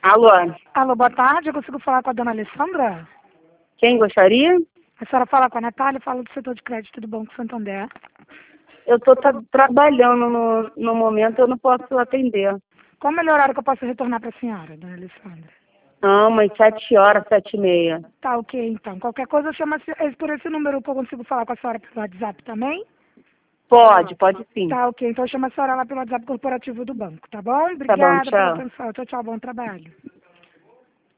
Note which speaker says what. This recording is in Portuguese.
Speaker 1: Alô,
Speaker 2: Alô, boa tarde. Eu consigo falar com a dona Alessandra?
Speaker 1: quem gostaria?
Speaker 2: A senhora fala com a Natália, fala do setor de crédito do Banco Santander.
Speaker 1: Eu estou trabalhando no momento, eu não posso atender.
Speaker 2: Qual o melhor horário que eu posso retornar para a senhora, dona Alessandra?
Speaker 1: Não, umas 7h, 7h30.
Speaker 2: Tá, ok, então. Qualquer coisa, chama por esse número que eu consigo falar com a senhora pelo WhatsApp também?
Speaker 1: Pode sim.
Speaker 2: Tá, ok. Então chama a senhora lá pelo WhatsApp corporativo do banco, tá bom?
Speaker 1: Tá bom,
Speaker 2: Obrigada pela
Speaker 1: tchau.
Speaker 2: atenção. Tchau, tchau. Bom trabalho.